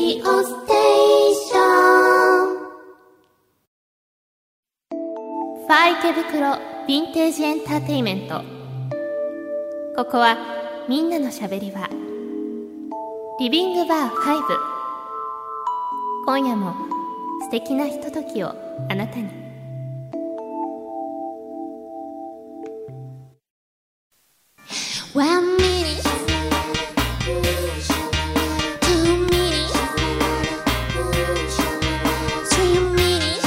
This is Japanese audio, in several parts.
ディオステーション。ファー池袋ヴィンテージエンターテイメント。ここはみんなのしゃべり場、リビングバー5。今夜も素敵なひとときをあなたに。One minute, 2 minutes, 3 minutes,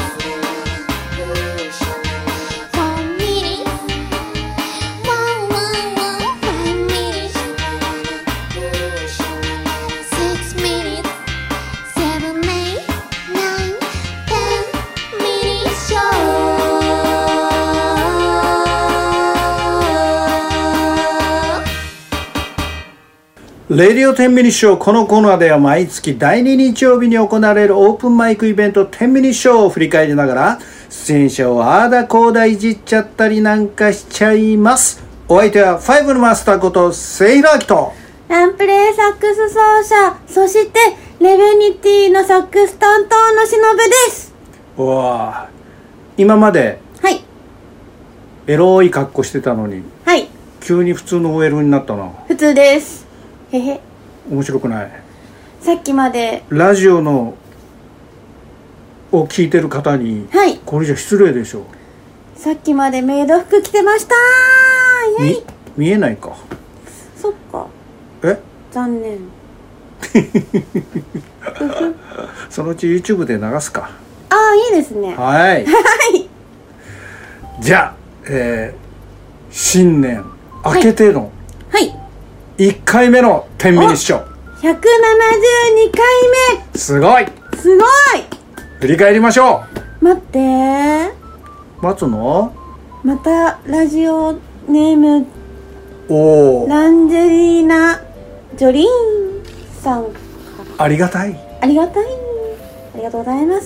4 minutes, 5 minutes, 6 minutes, 7, 8, 9, 10 minutes show。 レディオ10ミニッショー。このコーナーでは毎月第2日曜日に行われるオープンマイクイベント10ミニッショーを振り返りながら、出演者をあーだこーだいじっちゃったりなんかしちゃいます。お相手は5のマスターことせいひろあきと、 ランプレーサックス奏者、そしてレベニティのサックス担当のしのぶです。 うわー、今まではい。 エロい格好してたのにはい。 急に普通の OL になったな。 普通です。へへ。 面白くない？ さっきまで、 ラジオのを聞いてる方に、 はい。 これじゃ失礼でしょ。 さっきまでメイド服着てましたー。イェイ。 見えないか。 そっか。 え？ 残念。 そのうち YouTube で流すか。 ああ、いいですね。 はい。 はい。 じゃあ、新年明けてのはい。 1回目の10ミニッショー。 172回すごい。 目。すごい。 振り返りましょ待ってー。 う。待つの？ またラジオネームおー、 ランジェリーナ・ジョリーンさん。 ありがたい。 ありがたい。ありがとうございます。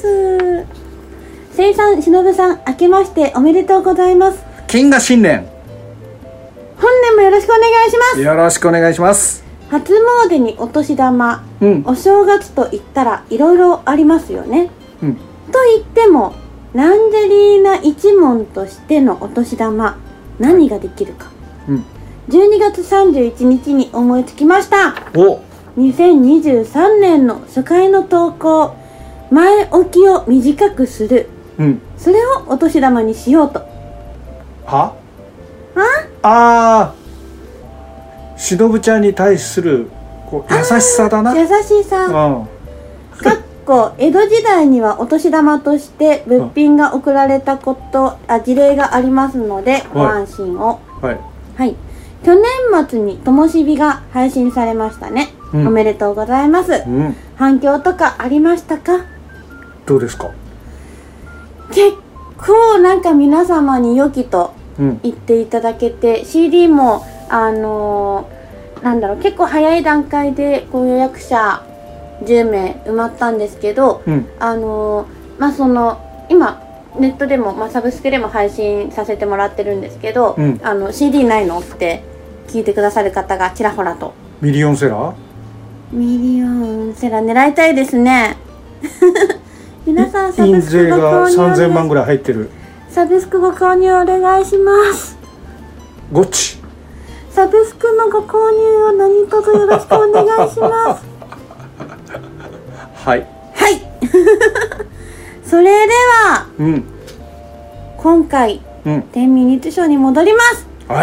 せいさん、しのぶさん、明けましておめでとうございます。 金が新年。 本年もよろしくお願いします。 よろしくお願いします。 初詣にお年玉、 うん。 お正月と言ったらいろいろありますよね。 うん。 と言っても、ランジェリーナ一門としてのお年玉、何ができるか。 うん。 12月31日に思いつきました。 お。 2023年の初回の投稿、前置きを短くする。 うん。 それをお年玉にしようと。 は？あー、しのぶちゃんに対するこう優しさだな。 優しさ。 うん。 かっこ江戸時代にはお年玉として物品が贈られた事例がありますので、ご安心を。 はい。 はい。去年末にともしびが配信されましたね。 うん、 おめでとうございます。 うん。 反響とかありましたか？ どうですか？ 結構なんか皆様に良きと言っていただけて、CD もなんだろう、結構早い段階でご予約者10名埋まったんですけど、 うん、 まあその今ネットでも、まあ、サブスクでも配信させてもらってるんですけど、 うん、 CD ないのって聞いてくださる方がちらほらと。 ミリオンセラー？ ミリオンセラー狙いたいですね。皆さんサブ印スク税がご購入 3000万ぐらい入ってる。 サブスクご購入お願いします。 ゴッチ。 サブスクのご購入を何卒よろしくお願いします。 はい。 はい。それでは、 うん。 今回、 うん。 10ミニッツショーに戻ります。 はい。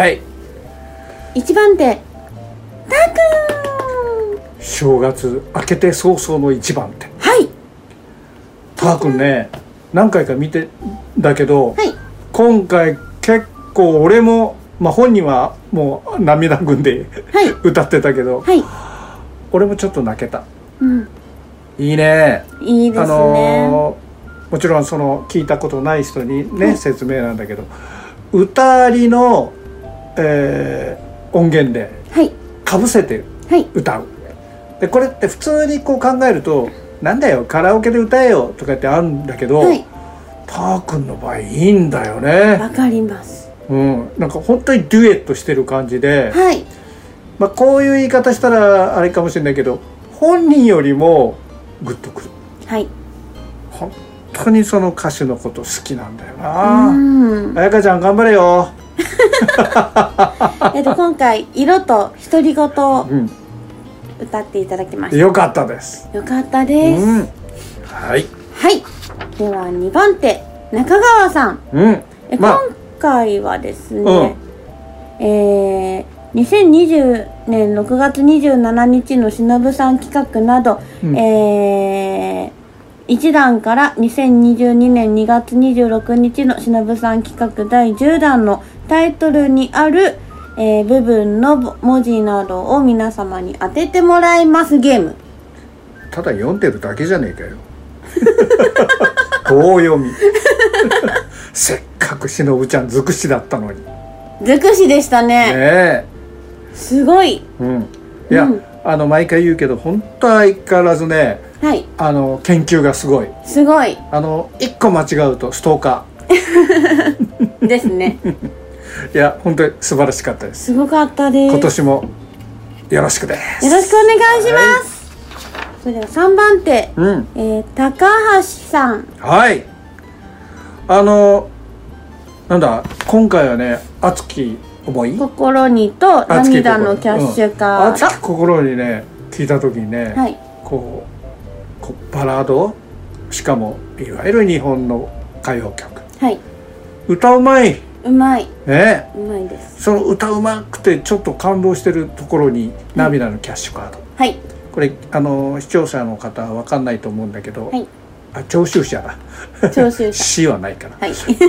1番手、たーくん。 正月明けて早々の一番手。 はい。 たーくんね、何回か見てだけど、 はい。 今回結構俺も、まあ本人はもう涙ぐんで、はい、歌ってたけど、はい、俺もちょっと泣けた。うん。いいね。 いいですね。 もちろんその聞いたことない人にね、説明なんだけど、歌ありの、音源でかぶせて歌う、でこれって普通にこう考えるとなんだよカラオケで歌えよとかってあるんだけど、たーくんの場合いいんだよね。 わかります。 うん、なんか本当にデュエットしてる感じで、 はい、 まあこういう言い方したらあれかもしれないけど、本人よりもグッとくる。 はい。 本当にその歌手のこと好きなんだよな。彩香ちゃん頑張れよ。 今回色と独り言を歌っていただきました。 よかったです。 よかったです。 はい。 はい。では2番手中川さん。今回はですね、2020年6月27日のしのぶさん企画など、1弾から2022年2月26日のしのぶさん企画第10弾のタイトルにある、部分の文字などを皆様に当ててもらいますゲーム。 ただ読んでるだけじゃねえかよ。棒読み。せっかくしのぶちゃん尽くしだったのに。 尽くしでしたね。すごい。 いや、毎回言うけど本当相変わらずね、研究がすごい。 すごい。 1個間違うとストーカー。ですね。 いや本当に素晴らしかったです。 すごかったです。 今年もよろしくです。 よろしくお願いします。それでは3番手、高橋さん。 はい。なんだ今回はね、熱き思い、 心にと涙のキャッシュカード。 熱き心にね、聞いた時にね、こうバラード、しかもいわゆる日本の歌謡曲、歌うまい。 うまいね。 うまいです。 その歌うまくてちょっと感動してるところに涙のキャッシュカード。これ視聴者の方は分かんないと思うんだけど、聴衆者だ。 聴衆者。 詩はないから。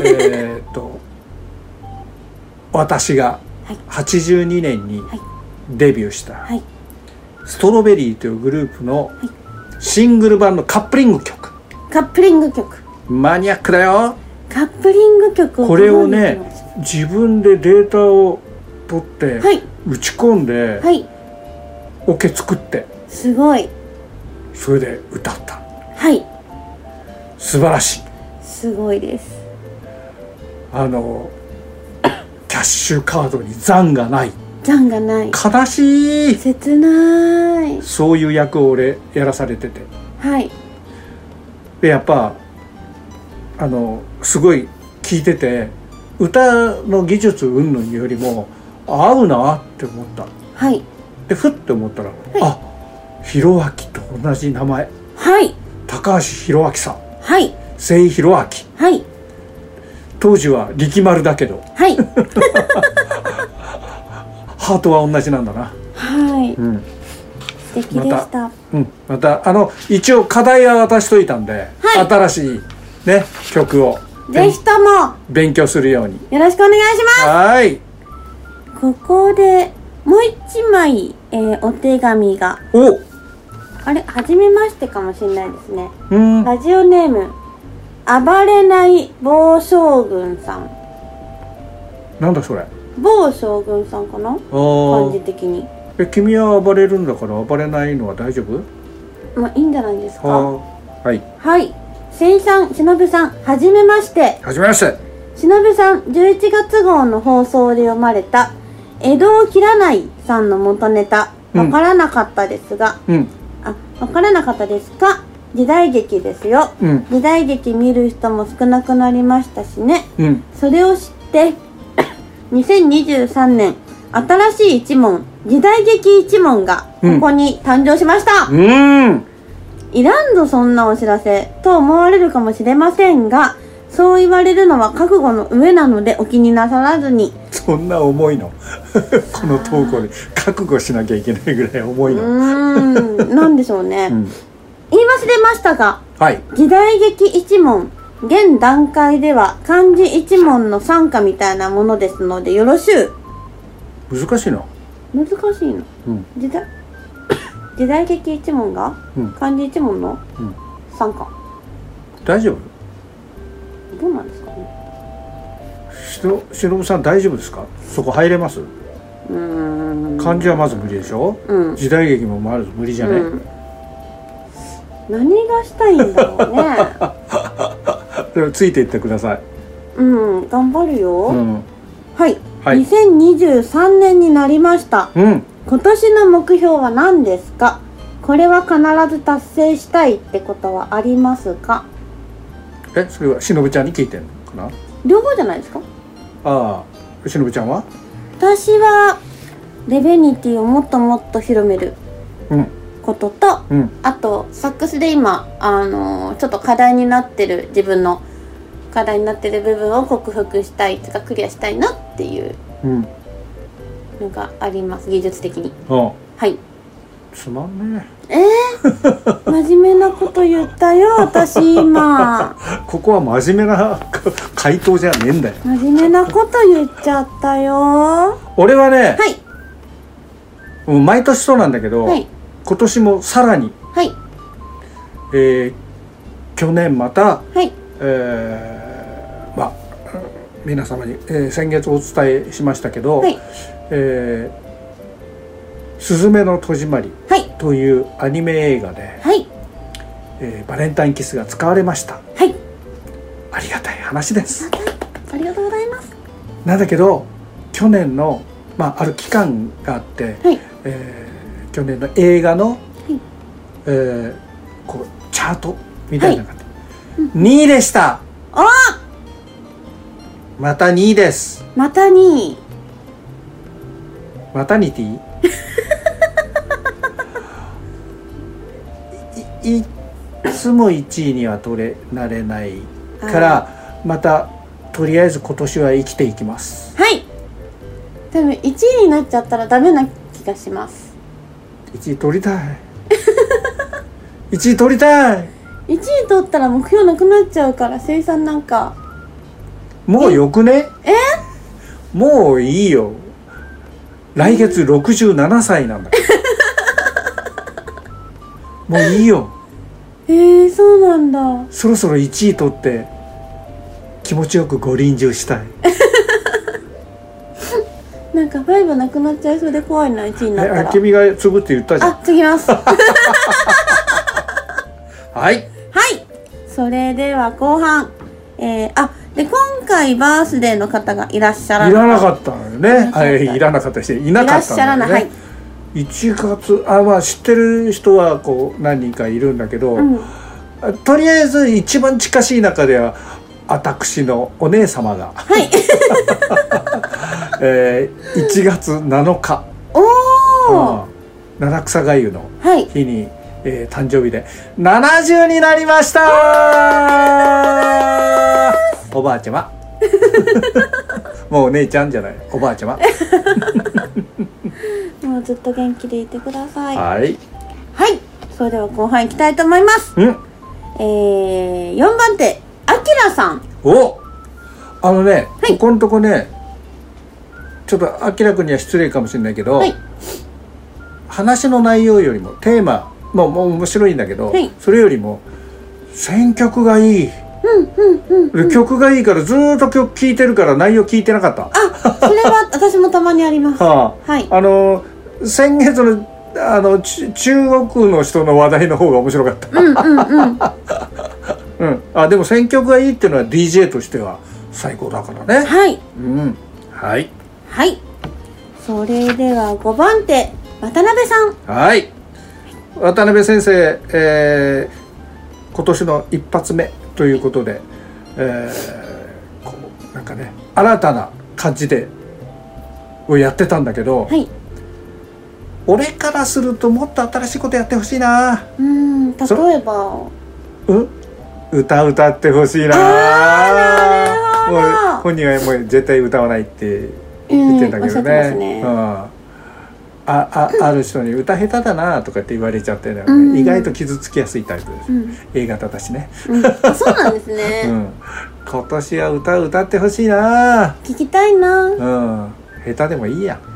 私が82年にデビューしたストロベリーというグループのシングル版のカップリング曲。 カップリング曲。 マニアックだよ。 カップリング曲をこれをね、自分でデータを取って打ち込んで、オケ作って、 すごい。 それで歌った。素晴らしい。 すごいです。 キャッシュカードに残がない。 残がない。 悲しい。 切ない。 そういう役を俺やらされてて。でやっぱすごい聞いてて、歌の技術云々よりも合うなって思った。でふって思ったら、弘明と同じ名前。高橋弘明さん。瀬井弘明。当時は力丸だけど、ハートは同じなんだな。素敵でした。また一応課題は渡しといたんで、新しいね曲をぜひとも勉強するようによろしくお願いします。ここでもう一枚、お手紙が。初めましてかもしれないですね。ラジオネーム暴れない暴将軍さん。 なんだそれ。 暴将軍さんかな、感じ的に。 君は暴れるんだから暴れないのは大丈夫？ いいんじゃないですか。せいさん、しのぶさん、はじめまして。 はじめまして。 しのぶさん、11月号の放送で読まれた江戸を切らないさんの元ネタ、わからなかったですが、わからなかったですか？時代劇ですよ。時代劇見る人も少なくなりましたしね。それを知って2023年新しい一門、時代劇一門がここに誕生しました。いらんぞそんなお知らせと思われるかもしれませんが、そう言われるのは覚悟の上なのでお気になさらずに。 そんな重いの？この投稿で覚悟しなきゃいけないぐらい重いの？ なんでしょうね。言い忘れましたが、時代劇一門、現段階では漢字一門の傘下みたいなものですのでよろしゅう。 難しいの？ 難しいの？時代劇一門が、漢字一門の傘下。 大丈夫？ どうなんですかね。 しのぶさん大丈夫ですか？そこ入れます？漢字はまず無理でしょ。時代劇もまず無理じゃね。 何がしたいんだろうね。 でもついていってください。 頑張るよ。2023年になりました。今年の目標は何ですか？ これは必ず達成したいってことはありますか？ それはしのぶちゃんに聞いてんのかな？ 両方じゃないですか？ ああ、しのぶちゃんは？ 私はレベニティをもっともっと広めることと、あとサックスで今ちょっと課題になってる、自分の課題になってる部分を克服したいとかクリアしたいなっていうのがあります、技術的に。はい。 つまんね真面目なこと言ったよ私今。 ここは真面目な回答じゃねえんだよ。 真面目なこと言っちゃったよ。 俺はね、毎年そうなんだけど、今年もさらに、去年また、皆様に、先月お伝えしましたけど、すずめの戸締まりというアニメ映画で、バレンタインキスが使われました。ありがたい話です。 ありがとうございます。 なんだけど去年の、ある期間があって、去年の映画の、こうチャートみたいな感じ、2位でした。また2位です。 また2位。 マタニティいつも1位にはなれないから、またとりあえず今年は生きていきます。 多分1位になっちゃったらダメな気がします。 1位取りたい1位取りたい。 1位取ったら目標なくなっちゃうから、生産なんかもうよくね？もういいよ。来月67歳なんだもういいよ。 そうなんだ。 そろそろ1位取って気持ちよくご臨終したいなんか5なくなっちゃいそうで怖いな、1位になったら。 君が継ぐって言ったじゃん。 継ぎますはい、 それでは後半、で今回バースデーの方がいらっしゃらなかったのよね。いらなかったし、いなかったのよね。1月知ってる人はこう何人かいるんだけど、とりあえず一番近しい中では私のお姉様が、1月7日七草がゆの日に、誕生日で70になりましたおばあちゃまもうお姉ちゃんじゃない、おばあちゃまもうずっと元気でいてください。それでは後半いきたいと思います。4番手あきらさん。ここのとこね、ちょっとあきらくんには失礼かもしれないけど、話の内容よりもテーマも面白いんだけど、それよりも選曲がいい。曲がいいからずっと曲聴いてるから内容聞いてなかった。 それは私もたまにあります。 先月の中国の人の話題の方が面白かったでも選曲がいいっていうのは DJ としては最高だからね。 それでは5番手渡辺さん。 渡辺先生、今年の一発目ということで、こうなんかね新たな感じでをやってたんだけど、俺からするともっと新しいことやってほしいな。 例えば歌ってほしいな。もう本人はもう絶対歌わないって言ってんだけどね。ある人に歌下手だなとかって言われちゃってるのね、意外と傷つきやすいタイプです、A 型だしね、 そうなんですね、 今年は歌ってほしいな。 聞きたいな。 下手でもいいや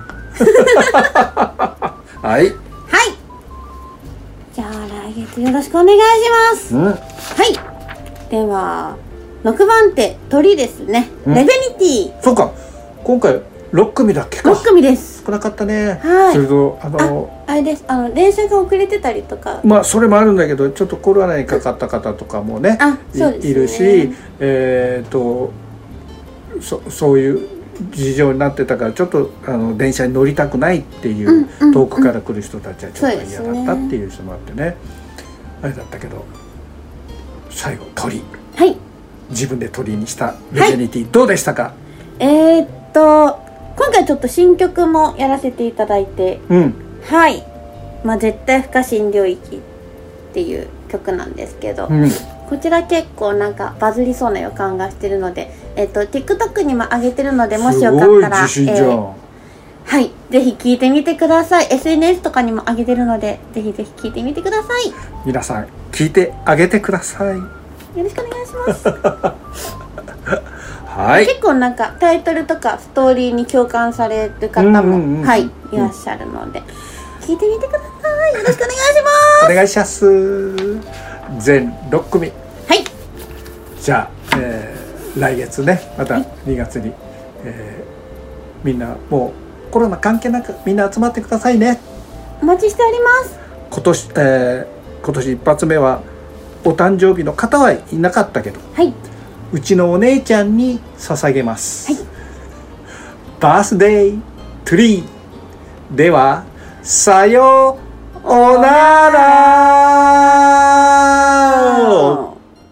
じゃあ来月よろしくお願いします。では6番手鳥ですね、レベニティ。 そうか、今回6組だっけか。 6組です。 少なかったね。それとあれです、練習が遅れてたりとか、 それもあるんだけど、ちょっとコロナにかかった方とかもねいるし、そういう事情になってたからちょっと電車に乗りたくないっていう、遠くから来る人たちはちょっと嫌だったっていう人もあってね、あれだったけど最後鳥、はい、自分で鳥にしたメジャニティ、どうでしたか？ 今回ちょっと新曲もやらせていただいて、はい、絶対不可侵領域っていう曲なんですけど、こちら結構なんかバズりそうな予感がしてるので、TikTok にも上げてるので、もしよかったら、はい、ぜひ聴いてみてください。 SNS とかにも上げてるので、ぜひぜひ聴いてみてください。 皆さん聴いてあげてください。 よろしくお願いしますはい、 結構なんかタイトルとかストーリーに共感される方も、はい、いらっしゃるので、聴いてみてください。よろしくお願いします。 お願いします。全6組、 はい、 じゃあ、来月ね、また2月に、みんなもうコロナ関係なくみんな集まってくださいね。 お待ちしております。 今年一発目はお誕生日の方はいなかったけど、はい、うちのお姉ちゃんに捧げます、はい、バースデートゥリーではさようなら。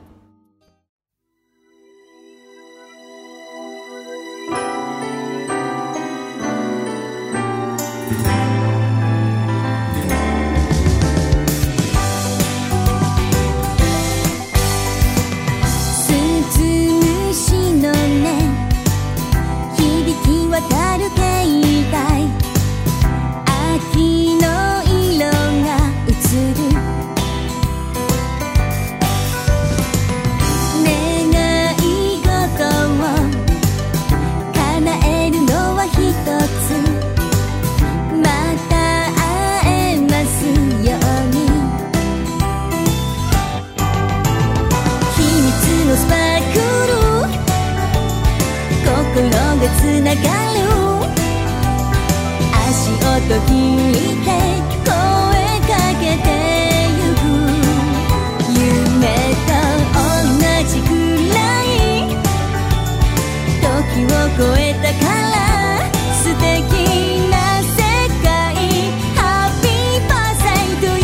つながる足音聞いて声かけてゆく夢と同じくらい時を超えたから素敵な世界 Happy birthday to you。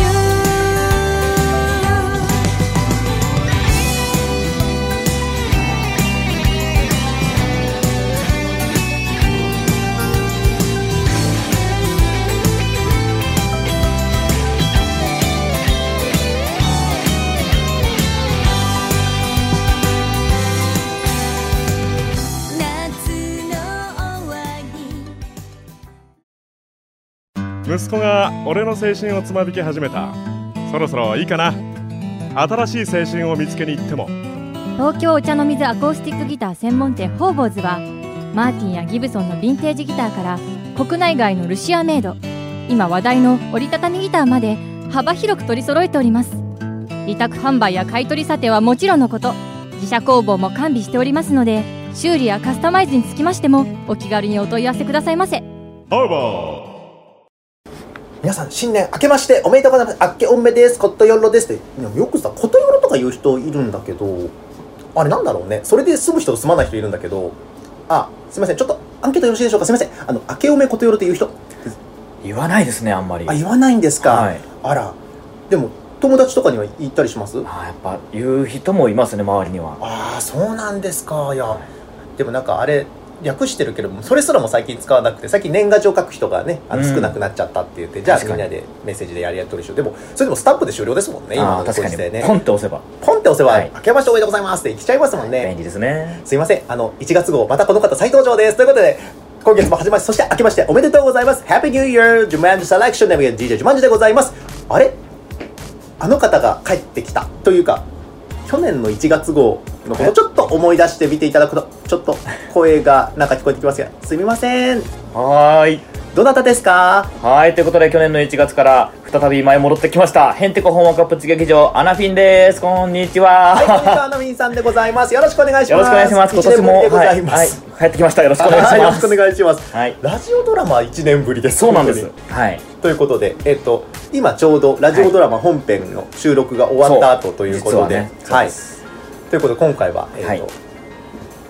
息子が俺の青春をつまびき始めた。そろそろいいかな。新しい青春を見つけに行っても。 東京お茶の水アコースティックギター専門店ホーボーズはマーティンやギブソンのヴィンテージギターから国内外のルシアメイド、今話題の折りたたみギターまで幅広く取り揃えております。委託販売や買取査定はもちろんのこと、自社工房も完備しておりますので、修理やカスタマイズにつきましてもお気軽にお問い合わせくださいませ。 ホーボー。 皆さん新年明けましておめでとうございます。あっけおめです。ことよろですってよくさ、ことよろとか言う人いるんだけど、あれなんだろうね。それで済む人と済まない人いるんだけど、あ、すいません、ちょっとアンケートよろしいでしょうか。すいません、明けおめことよろって言う人言わないですね、あんまり。 あ、言わないんですか、はい、あら、でも友達とかには言ったりします？ やっぱ言う人もいますね、周りには。 ああ、そうなんですか。いや、でもなんかあれ略してるけども、それすらも最近使わなくて、最近年賀状書く人がね、少なくなっちゃったって言って、じゃあみんなでメッセージでやり取りしよう。でもそれでもスタンプで終了ですもんね、今のご時世ね。 ポンって押せばはい、明けましておめでとうございますって来ちゃいますもんね。 便利ですね。 すいません、1月号またこの方再登場ですということで、今月も始まり、そして明けましておめでとうございます。 Happy New Year ジュマンジセレクションナビゲーター DJ ジュマンジでございます。あれ、あの方が帰ってきたというか、去年の1月号のことちょっと思い出してみていただくと、ちょっと声がなんか聞こえてきますが、すみません。 はーい、 どなたですか？ はい、ということで去年の1月から再び前戻ってきましたヘンテコホームカッププチ劇場アナフィンです。こんにちは。 はい、こんにちは、アナフィンさんでございます。よろしくお願いします。 よろしくお願いします。今年も 1年ぶりでございます、 はい、帰ってきました。よろしくお願いします。 よろしくお願いします、 はい、 ラジオドラマ1年ぶりです。 そうなんです。はい、 ということで、今ちょうどラジオドラマ本編の収録が終わった後ということで、はい、ということで今回は、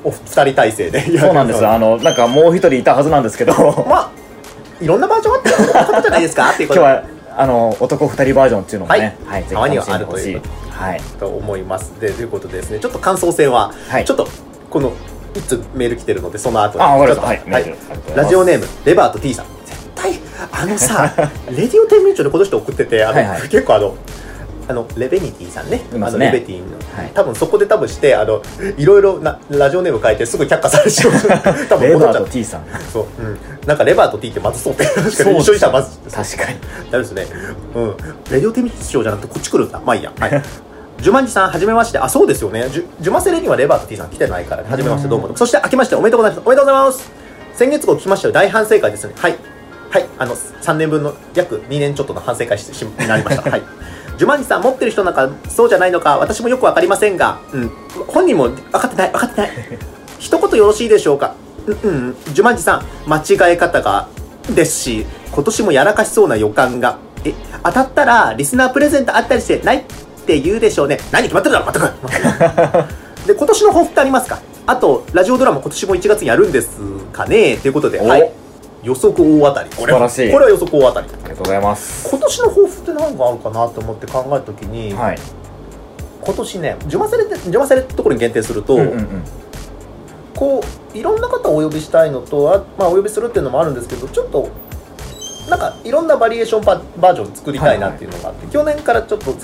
2人体制でそうなんです。なんかもう一人いたはずなんですけどまあいろんなバージョンあってことじゃないですかっていうこと今日は男2人バージョンっていうのもね、はい、ぜひたまに楽しんではあるというほしい、はい、 と思います。でということでですね、ちょっと感想戦は、 はい、 ちょっとこのいつメール来てるのでその後にわかりました。はい、メールラジオネームレバート T さん、絶対さレディオ天秤帳でこの人送ってて結構レベニティさんね、レベティの、多分そこでしていろいろなラジオネーム書いてすぐ却下されちゃう多分レバート T さん、 そう、なんかレバート T ってまずそうって確かに一緒にしたらまず確かにダメですね。レディオ天秤帳じゃなくてこっち来るんだ。まあいいや。はいジュマンジさん、はじめまして。そうですよね。ジュマセレにはレバート T さん来てないから、はじめまして、どうも。そして、明けましておめでとうございます。おめでとうございます。先月号聞きましたよ。大反省会ですね。はい。はい。3年分の約2年ちょっとの反省会になりました。はい。ジュマンジさん、持ってる人なんかそうじゃないのか、私もよくわかりませんが、本人も分かってない。一言よろしいでしょうか。ジュマンジさん、間違え方がですし、今年もやらかしそうな予感が。当たったら、リスナープレゼントあったりしてないって言うでしょうね。何決まってるだろ、全く。で、今年の抱負ってありますか？あと、ラジオドラマ今年も1月にやるんですかねということで、はい。予測大当たり。 素晴らしい。 これは予測大当たり。 ありがとうございます。 今年の抱負って何があるかなと思って考えたときに、今年ね、ジュマセレってところに限定すると、こう、いろんな方をお呼びしたいのと、お呼びするっていうのもあるんですけど、ちょっと、なんかいろんなバリエーションバージョン作りたいなっていうのがあって、去年からちょっと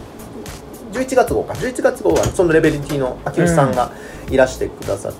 11月号はそのレベリティの秋吉さんがいらしてくださって、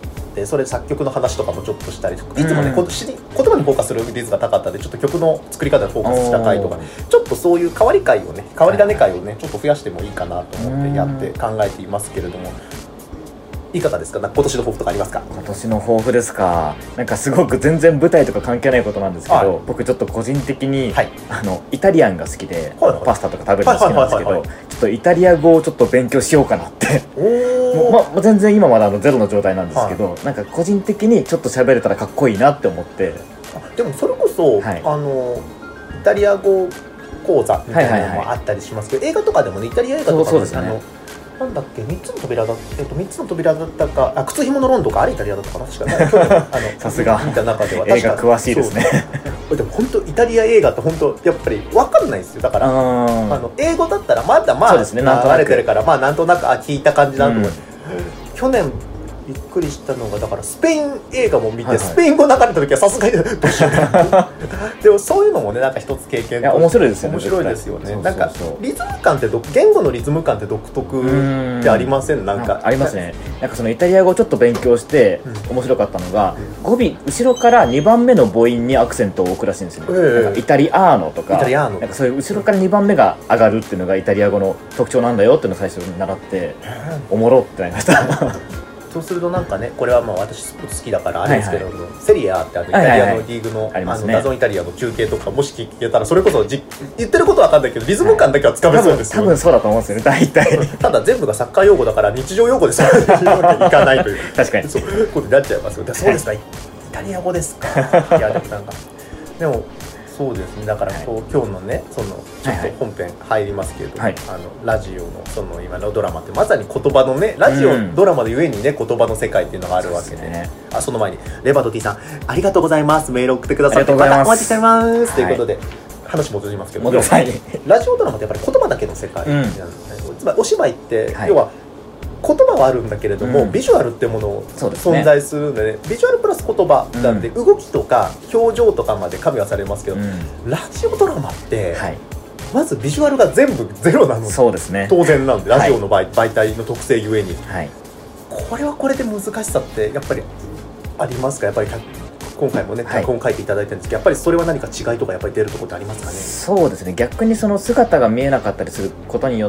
それ作曲の話とかもちょっとしたりとか、いつもね、言葉にフォーカスする率が高かったので、ちょっと曲の作り方にフォーカスした回とか、ちょっとそういう変わり種会をねちょっと増やしてもいいかなと思ってやって考えていますけれども、いかがですか？今年の抱負とかありますか？ 今年の抱負ですか。なんかすごく全然舞台とか関係ないことなんですけど、僕ちょっと個人的に、イタリアンが好きで、パスタとか食べるの好きなんですけど、ちょっとイタリア語をちょっと勉強しようかなって全然今まだゼロの状態なんですけど、なんか個人的にちょっと喋れたらかっこいいなって思って。 でもそれこそ、イタリア語講座みたいなのもあったりしますけど、映画とかでもね、イタリア映画とかもなんだっけ、3つの扉だったか、靴紐のロンドか、あれイタリアだったかな、確かさすが見た中では映画詳しいですね。 でも本当イタリア映画って本当やっぱり分かんないですよ。だから英語だったらまだ慣れてるから、なんとなく聞いた感じだと思う。去年びっくりしたのが、だからスペイン映画も見て、スペイン語流れた時はさすがにどうしようでもそういうのもね、なんか一つ経験面白いですよね。 面白いですよね。なんかリズム感って言語のリズム感って独特ってありません？なんかありますね。なんかそのイタリア語をちょっと勉強して面白かったのが、語尾後ろから2番目の母音にアクセントを置くらしいんですよね。なんかイタリアーノとか、なんかそういう後ろから2番目が上がるっていうのがイタリア語の特徴なんだよっていうのを最初に習って、おもろってなりました。 そうするとなんかね、これは私スポーツ好きだからあれですけど、セリアってイタリアのリーグのダゾンイタリアの中継とかもし聞けたら、それこそ言ってることは分かんないけどリズム感だけはつかめそうですよ。 多分そうだと思うんですよね、大体。 ただ全部がサッカー用語だから日常用語でそういうわけにいかないという確かにそういうことになっちゃいますよ。そうですか、イタリア語ですか。いやでもなんかでもそうですね。だから今日のね、そのちょっと本編入りますけれども、ラジオのその今のドラマってまさに言葉のね、ラジオドラマでゆえにね、言葉の世界っていうのがあるわけで、その前にレバート T さんありがとうございます。メール送ってくださってまたお待ちしておりますということで、話戻りますけど、ラジオドラマってやっぱり言葉だけの世界なんですね。つまりお芝居って要は言葉はあるんだけれども、ビジュアルってものを存在するので、ビジュアルプラス言葉なんで、動きとか表情とかまで加味はされますけど、ラジオドラマって、まずビジュアルが全部ゼロなので、当然なんで、ラジオの媒体の特性ゆえに、これはこれで難しさってやっぱりありますか？やっぱり今回もね、脚本書いていただいてるんですけど、やっぱりそれは何か違いとかやっぱり出るところってありますかね？ そうですね。逆にその姿が見えなかったりすることによって、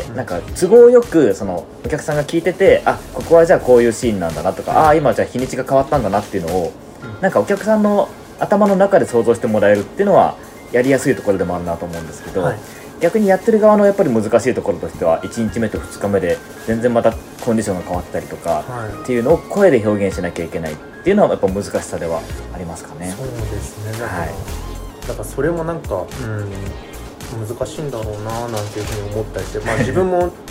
なんか都合よくそのお客さんが聞いてて、ここはじゃあこういうシーンなんだなとか、今じゃあ日にちが変わったんだなっていうのを、なんかお客さんの頭の中で想像してもらえるっていうのはやりやすいところでもあるなと思うんですけど、逆にやってる側のやっぱり難しいところとしては、1日目と2日目で全然またコンディションが変わったりとかっていうのを声で表現しなきゃいけないっていうのはやっぱ難しさではありますかね。 そうですね。だからそれもなんか難しいんだろうななんていうふうに思ったりして、自分も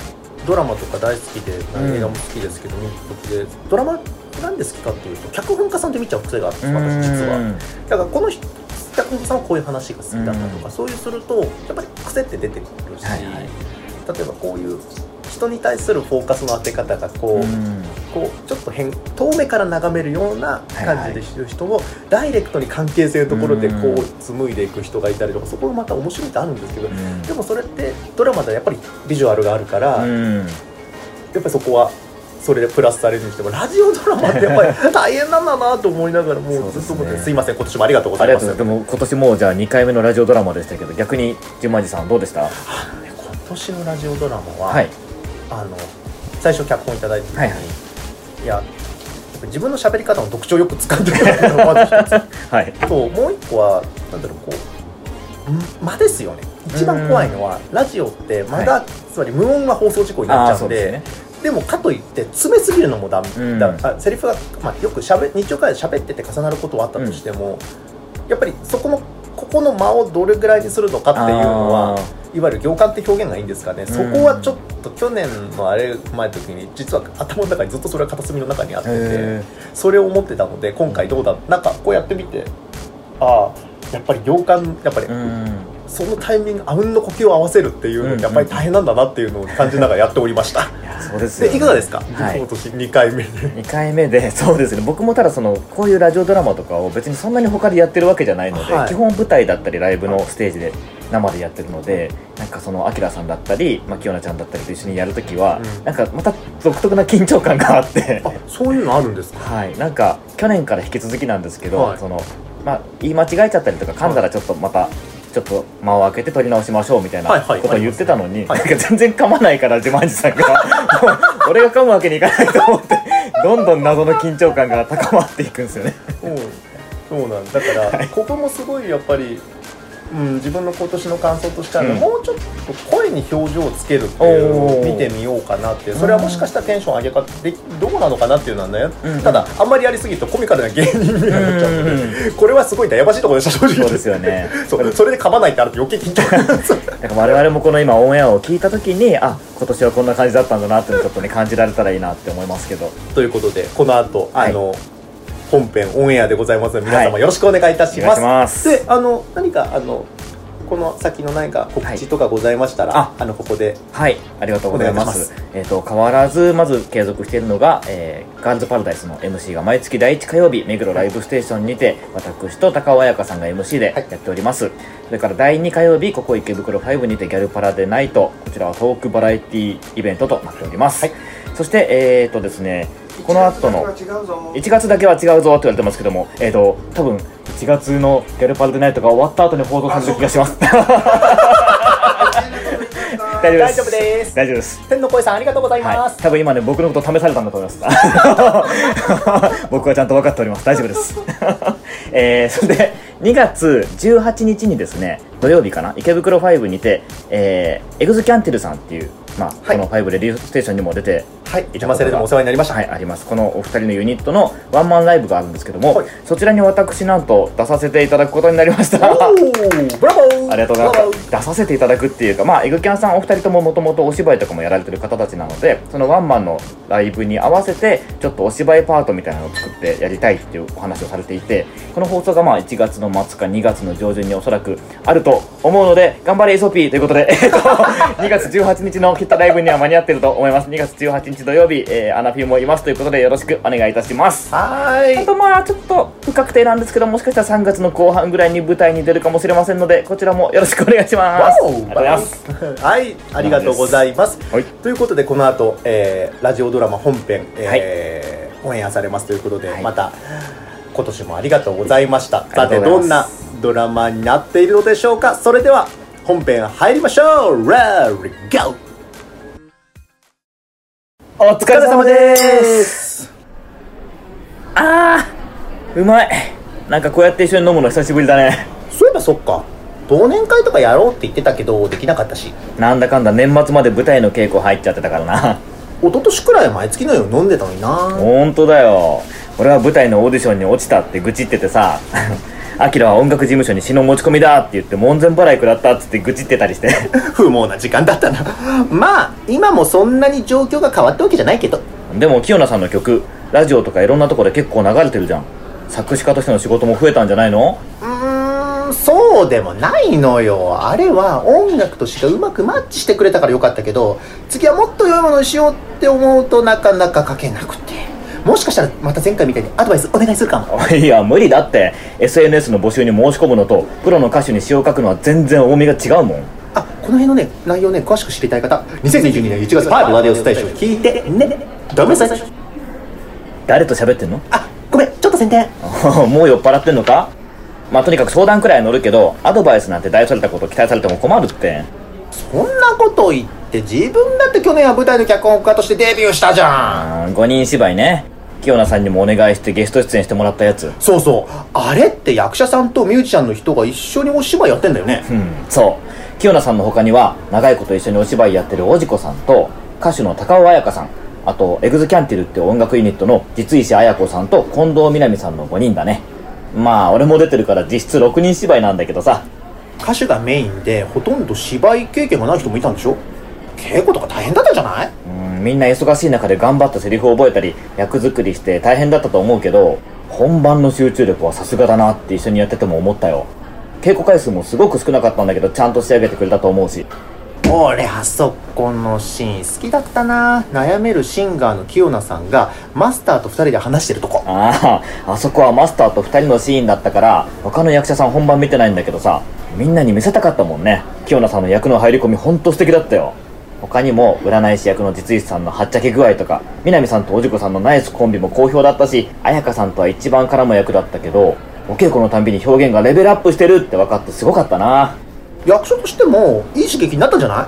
ドラマとか大好きで、映画も好きですけど見る時で、ドラマなんで好きかっていうと脚本家さんで見ちゃう癖があって私実は。だからこの脚本家さんはこういう話が好きだったとか、そういうするとやっぱり癖って出てくるし、例えばこういう人に対するフォーカスの当て方がこうちょっと遠目から眺めるような感じで知る人をダイレクトに関係性のところでこう紡いでいく人がいたりとか、そこもまた面白いってあるんですけど、でもそれってドラマではやっぱりビジュアルがあるから、やっぱりそこはそれでプラスされるにしても、ラジオドラマってやっぱり大変なんだなと思いながら、もうずっと思って、すいません、今年もありがとうございます。 でも今年もじゃあ2回目のラジオドラマでしたけど、逆に純万寺さんどうでした？ 今年のラジオドラマは、最初脚本いただいた時に、いや自分の喋り方の特徴をよく使ってるのがまず一つ、ともう一個はなんだろう、こう間ですよね。一番怖いのは、ラジオってまだ、つまり無音が放送事故になっちゃうんで、でもかといって詰めすぎるのもダメだ、セリフが、よく日常会で喋ってて重なることはあったとしても、やっぱりここの間をどれぐらいにするのかっていうのは、いわゆる行間って表現がいいんですかね、そこはちょっと去年の前の時に実は頭の中にずっとそれが片隅の中にあってて、それを思ってたので、今回どうだ、なんかこうやってみて、やっぱり行間、やっぱりそのタイミング、あうんの呼吸を合わせるっていうのってやっぱり大変なんだなっていうのを感じながらやっておりました。 そうですよね。 いかがですか、今年2回目で。 2回目で、そうですね、僕もただこういうラジオドラマとかを別にそんなに他でやってるわけじゃないので、基本舞台だったりライブのステージで生でやってるので、なんかアキラさんだったりきよなちゃんだったりと一緒にやるときは、なんかまた独特な緊張感があってそういうのあるんですか？ はい、なんか去年から引き続きなんですけど、言い間違えちゃったりとか噛んだらちょっとまたちょっと間を空けて撮り直しましょうみたいなことを言ってたのに、なんか全然噛まないから、自慢寺さんが俺が噛むわけにいかないと思って、どんどん謎の緊張感が高まっていくんですよね。 そうなんだから、ここもすごいやっぱり、自分の今年の感想としては、もうちょっと声に表情をつけるっていうのを見てみようかなって。それはもしかしたらテンション上げ方でどうなのかなっていうのはね、ただあんまりやりすぎるとコミカルな芸人になっちゃうので、これはすごい悩ましいところでした、正直。 そうですよね。 それで噛まないってあると余計緊張感なんか我々もこの今オンエアを聞いた時に、今年はこんな感じだったんだなっていうのをちょっとね感じられたらいいなって思いますけど。 ということで、この後本編オンエアでございますので、皆様よろしくお願いいたします。で、何かこの先の何か告知とかございましたら、ここで。 はい、ありがとうございます。変わらずまず継続しているのが、ガールズパラダイスの MC が毎月第1火曜日目黒ライブステーションにて、私と高尾彩香さんが MC でやっております。それから第2火曜日、ここ池袋5にてギャルパラデナイト、こちらはトークバラエティイベントとなっております。そしてですね、この後の1月だけは違うぞって言われてますけども、多分1月のギャルパルデナイトが終わった後に放送される気がします。大丈夫です。大丈夫です。 天の声さん、ありがとうございます。 多分今ね、僕のこと試されたんだと思います。僕はちゃんと分かっております。大丈夫です。それで2月18日にですね、土曜日かな、池袋5にて、エグズキャンティルさんっていう、この5レディーステーションにも出て、 池間セレでもお世話になりました。 あります。このお二人のユニットのワンマンライブがあるんですけども、そちらに私なんと出させていただくことになりました。ブラボー。ありがとうございます。出させていただくっていうか、エグキャンさんお二人とももともとお芝居とかもやられてる方たちなので、そのワンマンのライブに合わせてちょっとお芝居パートみたいなのを作ってやりたいっていうお話をされていて、この放送が1月の末か2月の上旬におそらくあると思うので、頑張れ SOP ということで、2月18日のヒットライブには間に合ってると思います。2月18日土曜日、アナフィもいますということで、よろしくお願いいたします。あとちょっと不確定なんですけど、もしかしたら3月の後半ぐらいに舞台に出るかもしれませんので、こちらもよろしくお願いします。 はい、ありがとうございます。ということで、この後、ラジオドラマ本編、オンエアされますということで、また今年もありがとうございました。さて、どんなドラマになっているのでしょうか。それでは本編入りましょう。Ready go。 お疲れ様です。うまい。なんかこうやって一緒に飲むの久しぶりだね。 そういえばそっか、忘年会とかやろうって言ってたけどできなかったし、 なんだかんだ年末まで舞台の稽古入っちゃってたからな。 一昨年くらい毎月のように飲んでたのにな。 ほんとだよ。俺は舞台のオーディションに落ちたって愚痴っててさアキラは音楽事務所に詩の持ち込みだって言って門前払い食らったっつって愚痴ってたりして不毛な時間だったな。まあ今もそんなに状況が変わったわけじゃないけど。 でも清菜さんの曲ラジオとかいろんなとこで結構流れてるじゃん。作詞家としての仕事も増えたんじゃないの？ そうでもないのよ。あれは音楽と詩がうまくマッチしてくれたからよかったけど、次はもっと良いものにしようって思うとなかなか書けなくて、もしかしたらまた前回みたいにアドバイスお願いするかも。 いや無理だって。 SNS の募集に申し込むのとプロの歌手に詩を書くのは全然重みが違うもん。 あ、この辺のね内容ね詳しく知りたい方、2022年1月5ラディオステーション聞いてね。ダメさい。 誰と喋ってんの？ あ、ごめん、ちょっと宣伝もう酔っ払ってんのか？まあとにかく相談くらい乗るけど、アドバイスなんて大それたこと期待されても困るって。 そんなこと言って自分だって去年は舞台の脚本家としてデビューしたじゃん。 5人芝居ね。清菜さんにもお願いしてゲスト出演してもらったやつ。 そうそう、あれって役者さんとミュージシャンの人が一緒にお芝居やってんだよね。 そう清菜さんの他には長いこと一緒にお芝居やってるおじこさんと歌手の高尾彩香さん、あとエグズキャンティルって音楽ユニットの実石彩子さんと近藤みなみさんの5人だね。まあ俺も出てるから実質6人芝居なんだけどさ。 歌手がメインでほとんど芝居経験がない人もいたんでしょ？稽古とか大変だったんじゃない？ みんな忙しい中で頑張ったセリフを覚えたり役作りして大変だったと思うけど、本番の集中力はさすがだなって一緒にやってても思ったよ。稽古回数もすごく少なかったんだけどちゃんと仕上げてくれたと思うし。 俺あそこのシーン好きだったな。悩めるシンガーの清菜さんがマスターと2人で話してるとこ。 あそこはマスターと2人のシーンだったから他の役者さん本番見てないんだけどさ、みんなに見せたかったもんね。清菜さんの役の入り込みほんと素敵だったよ。他にも占い師役の実石さんのはっちゃけ具合とか、南さんとおじこさんのナイスコンビも好評だったし、彩香さんとは一番絡む役だったけど、お稽古のたんびに表現がレベルアップしてるって分かってすごかったな。 役所としてもいい刺激になったんじゃない？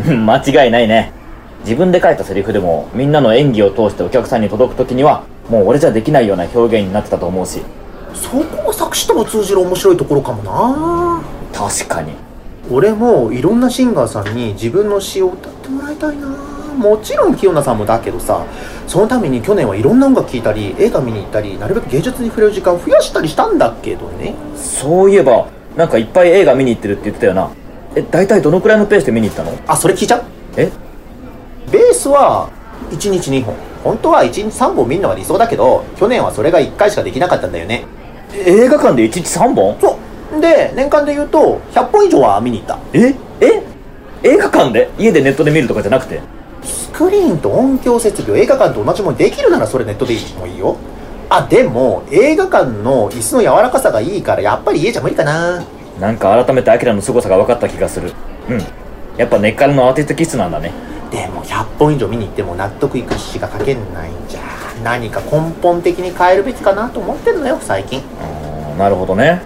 間違いないね。自分で書いたセリフでもみんなの演技を通してお客さんに届く時にはもう俺じゃできないような表現になってたと思うし、 そこは作詞とも通じる面白いところかもな。 確かに。 俺もいろんなシンガーさんに自分の詩を歌ってもらいたいな。もちろん清菜さんもだけどさ、そのために去年はいろんな音楽聴いたり映画見に行ったり、なるべく芸術に触れる時間を増やしたりしたんだけどね。 そういえばなんかいっぱい映画見に行ってるって言ってたよな。大体どのくらいのペースで見に行ったの？ あ、それ聞いちゃう？ベースは1日2本、本当は1日3本見るのが理想だけど、去年はそれが1回しかできなかったんだよね。 映画館で1日3本？ そうで、年間で言うと100本以上は見に行った。 映画館で？家でネットで見るとかじゃなくて？ スクリーンと音響設備を映画館と同じものにできるならそれネットでもいいよ。あ、でも映画館の椅子の柔らかさがいいからやっぱり家じゃ無理かな。 なんか改めてアキラの凄さが分かった気がする。やっぱ根っからのアーティスト気質なんだね。 でも100本以上見に行っても納得いく詩が書けないんじゃ、何か根本的に変えるべきかなと思ってるのよ最近。 なるほどね。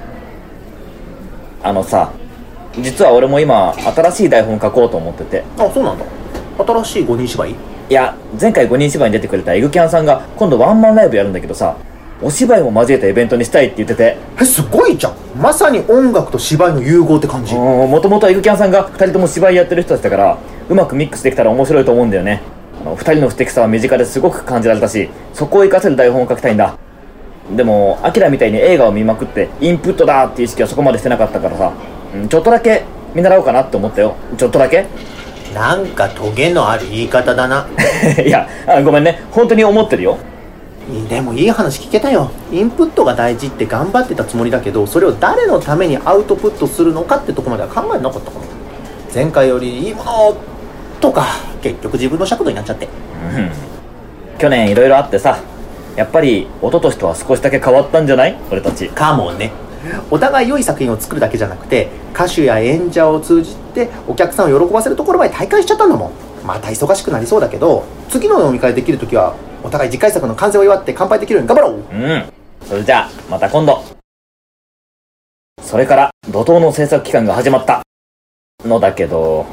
さ、実は俺も今新しい台本書こうと思ってて。 あ、そうなんだ。新しい5人芝居？ いや、前回5人芝居に出てくれたエグキャンさんが今度ワンマンライブやるんだけどさ、お芝居も交えたイベントにしたいって言ってて。 すごいじゃん。まさに音楽と芝居の融合って感じ。 もともとエグキャンさんが2人とも芝居やってる人たちだからうまくミックスできたら面白いと思うんだよね。2人の素敵さは身近ですごく感じられたし、そこを活かせる台本を書きたいんだ。でもアキラみたいに映画を見まくってインプットだっていう意識はそこまでしてなかったからさ、ちょっとだけ見習おうかなって思ったよ。ちょっとだけ。 なんかトゲのある言い方だな。 いや、ごめんね、本当に思ってるよ。 でもいい話聞けたよ。インプットが大事って頑張ってたつもりだけど、それを誰のためにアウトプットするのかってとこまでは考えなかったかも。前回よりいいものとか結局自分の尺度になっちゃって。 去年いろいろあってさ、やっぱり一昨年とは少しだけ変わったんじゃない？俺たち。 かもね。お互い良い作品を作るだけじゃなくて、歌手や演者を通じてお客さんを喜ばせるところまで体感しちゃったんだもん。また忙しくなりそうだけど、次の飲み会できるときはお互い次回作の完成を祝って乾杯できるように頑張ろう。 それじゃあまた今度。それから怒涛の制作期間が始まったのだけど、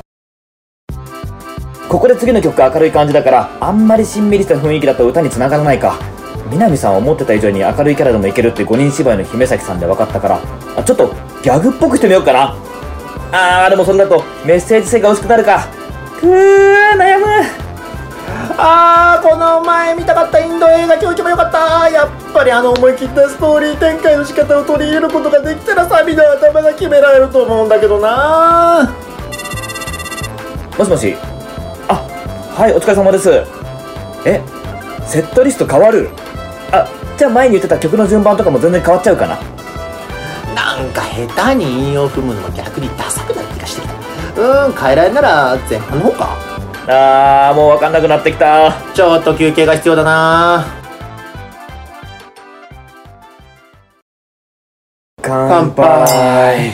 ここで次の曲が明るい感じだからあんまりしんみりした雰囲気だと歌に繋がらないか。南さんは思ってた以上に明るいキャラでもいけるって5人芝居の姫崎さんで分かったから、ちょっとギャグっぽくしてみようかな。でもそれだとメッセージ性が薄くなるか。悩む。 この前見たかったインド映画今日一番良かった。やっぱり思い切ったストーリー展開の仕方を取り入れることができたらサビの頭が決められると思うんだけどな。 もしもし。はい、お疲れ様です。セットリスト変わる？じゃあ前に言ってた曲の順番とかも全然変わっちゃうかな。 なんか下手に韻を踏むのも逆にダサくなる気がしてきた。変えられるなら前半の方か。 もう分かんなくなってきた。 ちょっと休憩が必要だな。 乾杯。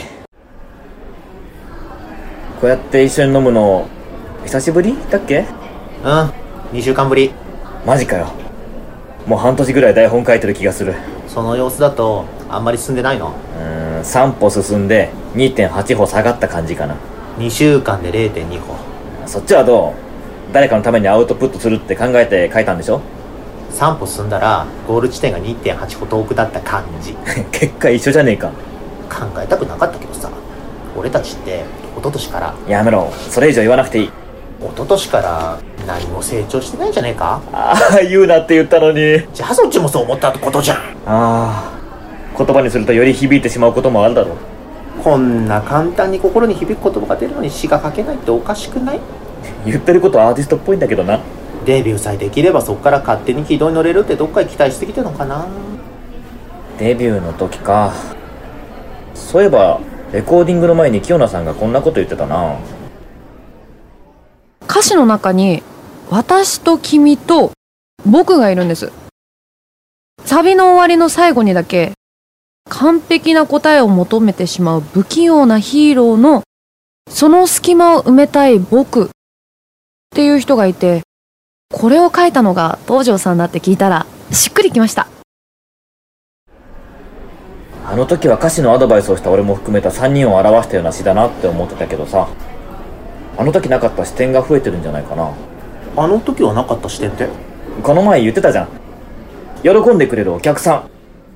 こうやって一緒に飲むの久しぶりだっけ ？2週間ぶり。 マジかよ。もう半年ぐらい台本書いてる気がする。 その様子だとあんまり進んでないの ？3歩進んで 2.8 歩下がった感じかな。 2週間で 0.2 歩。 そっちはどう？誰かのためにアウトプットするって考えて書いたんでしょ ？3歩進んだらゴール地点が 2.8 歩遠くだった感じ。 結果一緒じゃねえか。 考えたくなかったけどさ、俺たちって一昨年から。 やめろ、それ以上言わなくていい。 一昨年から何も成長してないんじゃねえか？ 言うなって言ったのに。 じゃあそっちもそう思ったってことじゃん。 言葉にするとより響いてしまうこともあるだろう。 こんな簡単に心に響く言葉が出るのに詩が書けないっておかしくない？ 言ってることはアーティストっぽいんだけどな。 デビューさえできればそっから勝手に軌道に乗れるってどっかに期待しすぎてるのかな。 デビューの時か。そういえばレコーディングの前に清奈さんがこんなこと言ってたな。 歌詞の中に私と君と僕がいるんです。サビの終わりの最後にだけ完璧な答えを求めてしまう不器用なヒーローのその隙間を埋めたい僕っていう人がいて、これを書いたのが東條さんだって聞いたらしっくりきました。 あの時は歌詞のアドバイスをした俺も含めた3人を表したような詩だなって思ってたけどさ、あの時なかった視点が増えてるんじゃないかな。 あの時はなかった視点って？ この前言ってたじゃん。喜んでくれるお客さん。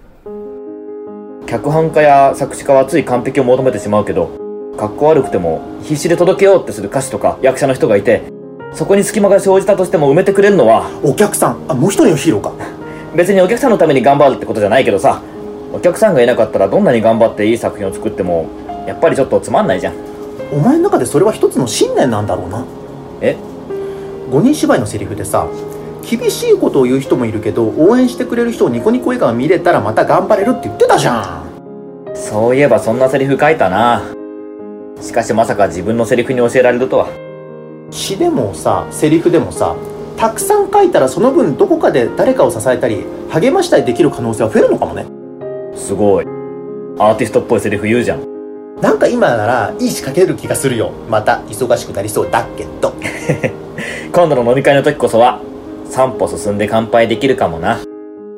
脚本家や作詞家はつい完璧を求めてしまうけど、かっこ悪くても必死で届けようってする歌手とか役者の人がいて、そこに隙間が生じたとしても埋めてくれるのはお客さん。もう一人のヒーローか。 別にお客さんのために頑張るってことじゃないけどさ、お客さんがいなかったらどんなに頑張っていい作品を作ってもやっぱりちょっとつまんないじゃん。 お前の中でそれは一つの信念なんだろうな。5人芝居のセリフでさ、厳しいことを言う人もいるけど応援してくれる人をニコニコ笑顔見れたらまた頑張れるって言ってたじゃん。 そういえばそんなセリフ書いたな。しかしまさか自分のセリフに教えられるとは。 詩でもさセリフでもさ、たくさん書いたらその分どこかで誰かを支えたり励ましたりできる可能性は増えるのかもね。 すごいアーティストっぽいセリフ言うじゃん。 なんか今ならいい詩書ける気がするよ。また忙しくなりそうだけど今度の飲み会の時こそは3歩進んで乾杯できるかもな。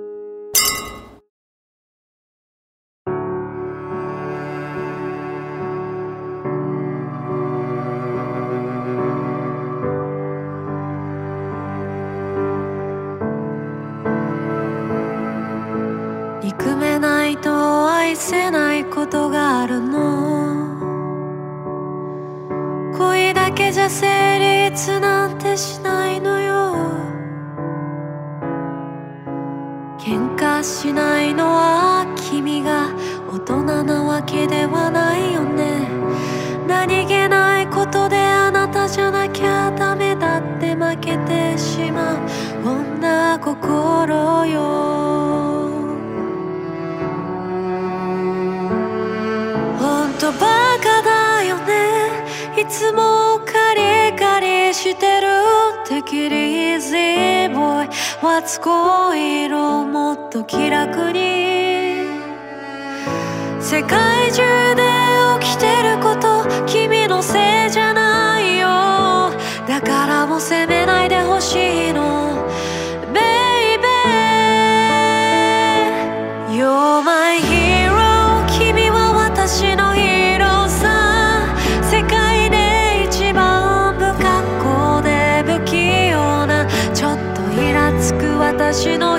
憎めないと愛せないことがあるの。恋だけじゃ成立なんてしないのよ。喧嘩しないのは君が大人なわけではないよね。何気ないことであなたじゃなきゃダメだって負けてしまう女心よ。ほんとバカだよね。いつもカリカリしてる Take it easy boy What's going on もっと気楽に。世界中で起きてること君のせいじゃないよ。だからもう責めないでほしいの Baby You're my hero 君は私のヒーローさ。世界で一番不格好で不器用なちょっとイラつく私の